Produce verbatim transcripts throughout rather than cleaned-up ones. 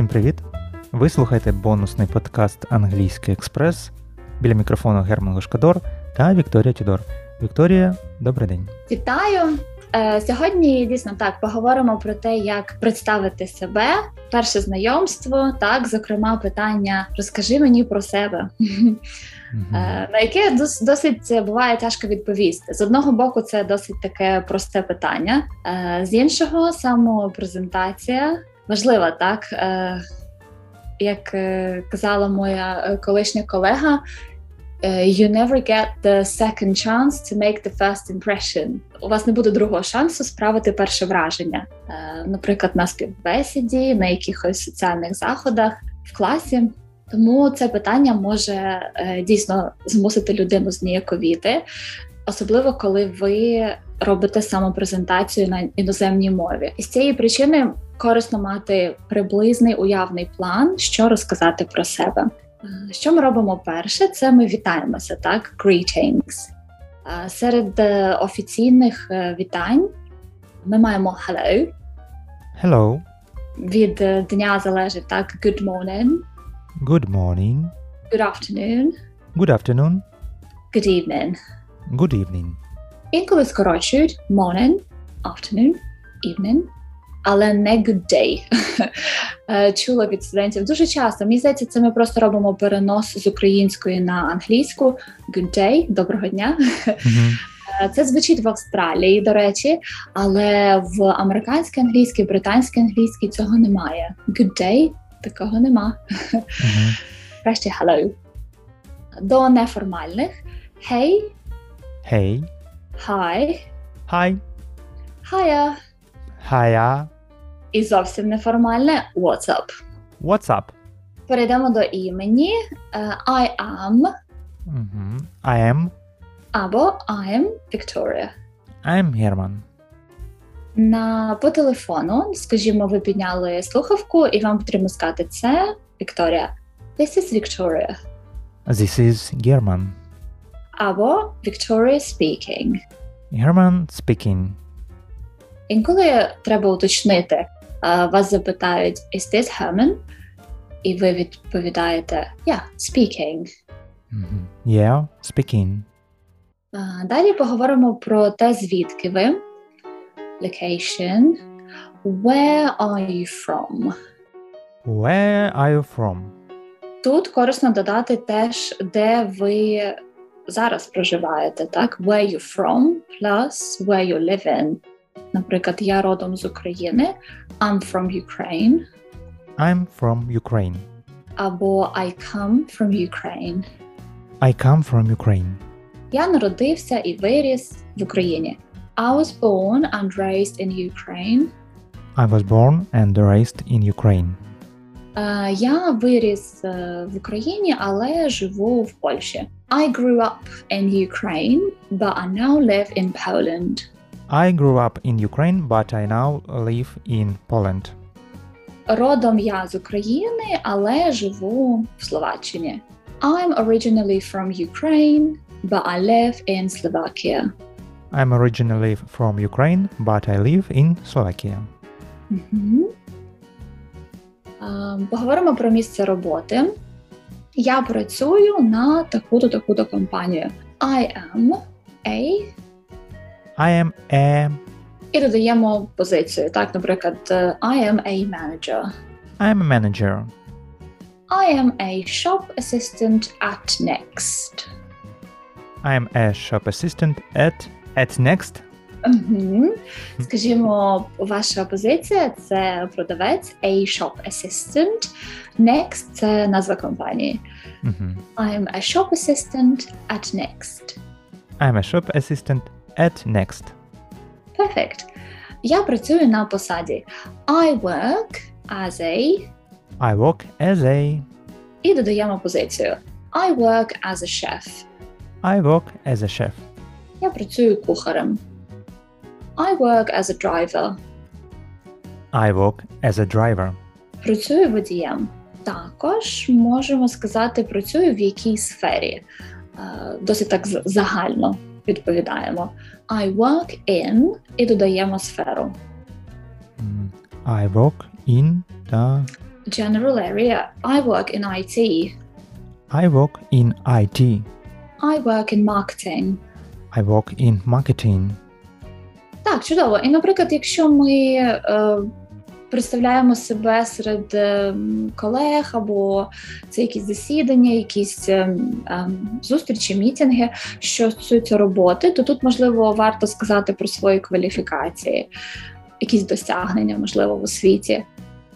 Всім привіт! Ви слухаєте бонусний подкаст «Англійський експрес». Біля мікрофону Герман Гошкадор та Вікторія Тюдор. Вікторія, добрий день. Вітаю! Сьогодні, дійсно, так, поговоримо про те, як представити себе, перше знайомство, так, зокрема, питання «Розкажи мені про себе», mm-hmm. на яке досить буває тяжко відповісти. З одного боку, це досить таке просте питання, з іншого, самопрезентація важлива, так, як казала моя колишня колега, you never get the second chance to make the first impression. У вас не буде другого шансу справити перше враження. Наприклад, на співбесіді, на якихось соціальних заходах, в класі. Тому це питання може дійсно змусити людину зніяковіти, особливо коли ви робите самопрезентацію на іноземній мові. І з цієї причини корисно мати приблизний уявний план, що розказати про себе. Що ми робимо перше? Це ми вітаємося, так? Greetings. Серед офіційних вітань ми маємо hello. Hello. Від дня залежить, так? Good morning. Good morning. Good afternoon. Good afternoon. Good evening. Good evening. Інколи скорочують morning, afternoon, evening, але не good day. Чула від студентів дуже часто. Мені здається, це ми просто робимо перенос з української на англійську. Good day, доброго дня. Mm-hmm. Це звучить в Австралії, до речі, але в американській англійській, британській англійській цього немає. Good day, такого нема. Mm-hmm. Краще hello. До неформальних hey. Hey. Hi. Hi. Hiya. Hiya. І зовсім неформальне what's up. What's up? Перейдемо до імені. Uh, I am. Mm-hmm. I am. Або I am Victoria. I am Herman. На, по телефону, скажімо, ви підняли слухавку і вам потрібно сказати це Victoria. This is Victoria. This is German. Або Victoria speaking. Herman speaking. Інколи треба уточнити, вас запитають is this Herman? І ви відповідаєте yeah, speaking. Mm-hmm. Yeah, speaking. Далі поговоримо про те, звідки ви. Location. Where are you from? Where are you from? Тут корисно додати теж, де ви зараз проживаєте, так? Where you from plus where you live in. Наприклад, я родом з України. I'm from Ukraine. I'm from Ukraine. Або I come from Ukraine. I come from Ukraine. Я народився і виріс в Україні. I was born and raised in Ukraine. I was born and raised in Ukraine. Uh, я виріс uh, в Україні, але живу в Польщі. I grew up in Ukraine, but I now live in Poland. I grew up in Ukraine, but I now live in Poland. Родом я з України, але живу в Словаччині. I'm originally from Ukraine, but I live in Slovakia. I'm originally from Ukraine, but I live in Slovakia. Mm-hmm. Uh, поговоримо про місце роботи. Я працюю на таку-то, таку-то компанію. I am a... I am a... І додаємо позицію. Так, наприклад, I am a manager. I am a manager. I am a shop assistant at Next. I am a shop assistant at... at Next. Угу. Скажімо, ваша позиція – це продавець, a shop assistant. Next – це назва компанії. Mm-hmm. I am a shop assistant at Next. I am a shop assistant at Next. Perfect. Я працюю на посаді. I work as a... I work as a... І додаємо позицію. I work as a chef. I work as a chef. Я працюю кухарем. I work as a driver. I work as a driver. Працюю водієм. Також можемо сказати, працюю в якій сфері. Досить так загально відповідаємо. I work in і додаємо сферу. I work in та... General area. I work in I T. I work in I T. I work in marketing. I work in marketing. Так, чудово. І, наприклад, якщо ми е, представляємо себе серед е, колег, або це якісь засідання, якісь е, е, зустрічі, мітинги, що стосуються роботи, то тут, можливо, варто сказати про свої кваліфікації, якісь досягнення, можливо, в освіті. Е,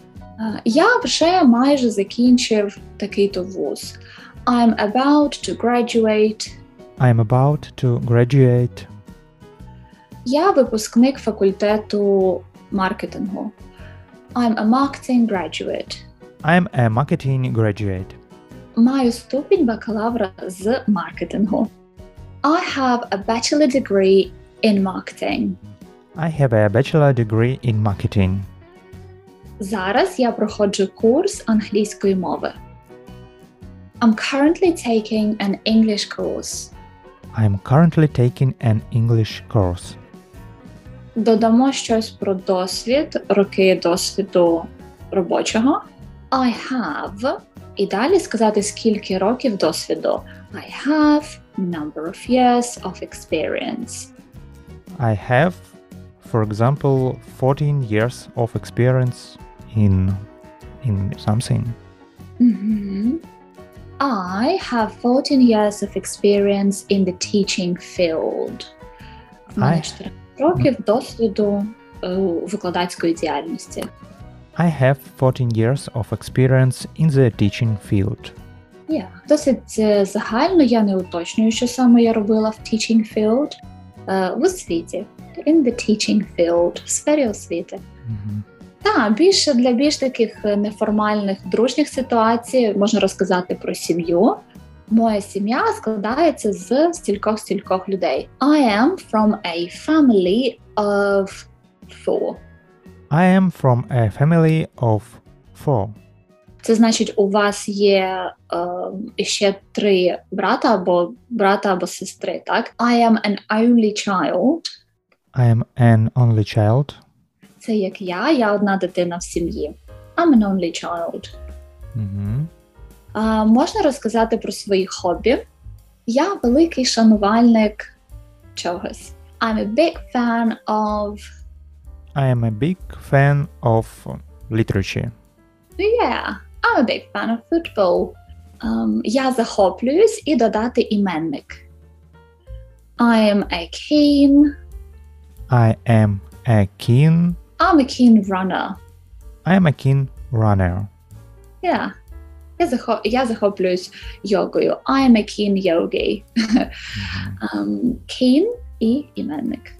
я вже майже закінчив такий-то вуз. I'm about to graduate. I'm about to graduate. Я випускник факультету маркетингу. I'm a marketing graduate. I'm a marketing graduate. Маю ступінь бакалавра з маркетингу. I have a bachelor degree in marketing. I have a bachelor degree in marketing. Зараз я проходжу курс англійської мови. I'm currently taking an English course. I'm currently taking an English course. Додамо щось про досвід, роки досвіду робочого. I have. І далі сказати, скільки років досвіду. I have number of years of experience. I have, for example, fourteen years of experience in, in something. Mm-hmm. I have fourteen years of experience in the teaching field. В мене чотирнадцять років досвіду у викладацької діяльності. I have fourteen years of experience in the teaching field. Yeah. Досить загально, я не уточнюю, що саме я робила в teaching field. Uh, в освіті. In the teaching field. В сфері освіти. Mm-hmm. Так, більше для більш таких неформальних дружніх ситуацій можна розказати про сім'ю. Моя сім'я складається з стількох-стількох людей. I am from a family of four. I am from a family of four. Це значить, у вас є е, ще три брата або брата або сестри, так? I am an only child. I am an only child. Це як я, я одна дитина в сім'ї. I'm an only child. Mm-hmm. Uh, можна розказати про свої хобі. Я великий шанувальник чогось. I'm a big fan of... I am a big fan of literature. Yeah, I'm a big fan of football. Um, я захоплююсь і додати іменник. I am a keen... I am a keen... I'm a keen runner. I am a keen runner. Yeah. Я, захоп... я захоплююсь йогою. I am a keen yogi. Mm-hmm. um, keen і іменник.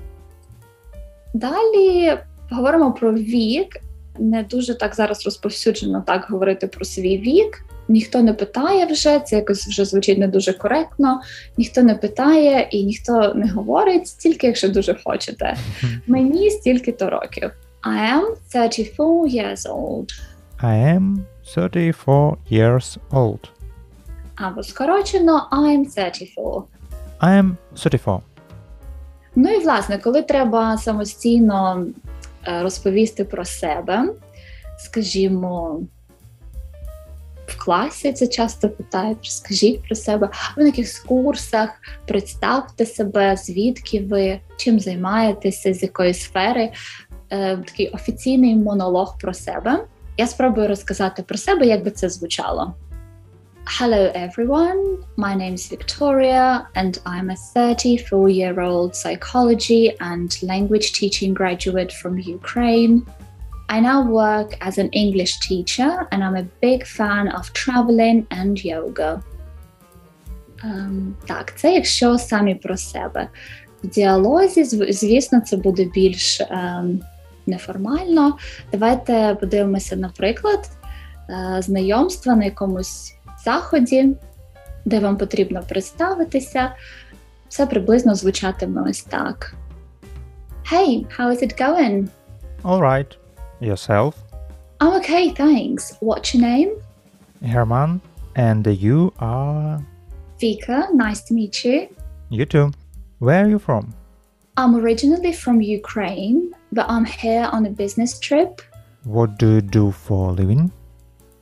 Далі поговоримо про вік. Не дуже так зараз розповсюджено так говорити про свій вік. Ніхто не питає вже, це якось вже звучить не дуже коректно. Ніхто не питає і ніхто не говорить, тільки якщо дуже хочете. Mm-hmm. Мені стільки-то років. I am thirty-four years old. I am thirty-four years old. Або скорочено I am thirty-four. I am thirty-four. Ну і, власне, коли треба самостійно розповісти про себе, скажімо, в класі це часто питають, розкажіть про себе, ви на якихось курсах, представте себе, звідки ви, чим займаєтеся, з якої сфери, такий офіційний монолог про себе. Я спробую розказати про себе, як би це звучало. Hello everyone, my name is Victoria and I'm a thirty-four-year-old psychology and language teaching graduate from Ukraine. I now work as an English teacher and I'm a big fan of traveling and yoga. Um, так, це якщо самі про себе. В діалозі, звісно, це буде більш um, неформально. Давайте подивимося, наприклад, uh, знайомства на якомусь заході, де вам потрібно представитися. Все приблизно звучатиме ось так. Hey, how is it going? All right. Yourself? I'm okay, thanks. What's your name? Herman. And you are? Vika, nice to meet you. You too. Where are you from? I'm originally from Ukraine, but I'm here on a business trip. What do you do for a living?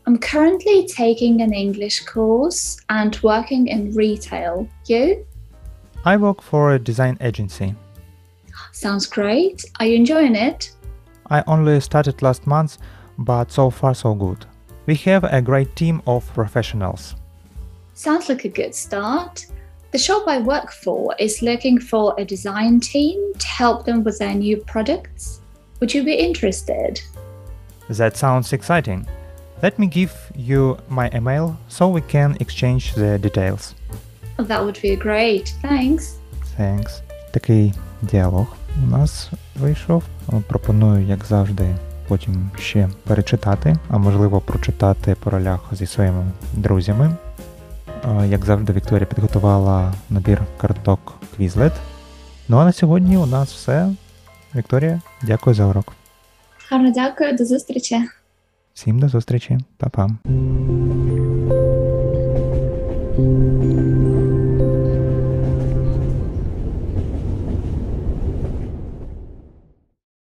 I'm currently taking an English course and working in retail. You? I work for a design agency. Sounds great. Are you enjoying it? I only started last month, but so far so good. We have a great team of professionals. Sounds like a good start. The shop I work for is looking for a design team to help them with their new products. Would you be interested? That sounds exciting. Let me give you my email so we can exchange the details. That would be great. Thanks. Thanks. Такий діалог у нас вийшов. Пропоную, як завжди, потім ще перечитати, а можливо прочитати по ролях зі своїми друзями. Як завжди, Вікторія підготувала набір карток Quizlet. Ну а на сьогодні у нас все. Вікторія, дякую за урок. Гарно дякую, до зустрічі. Всім до зустрічі. Па-па.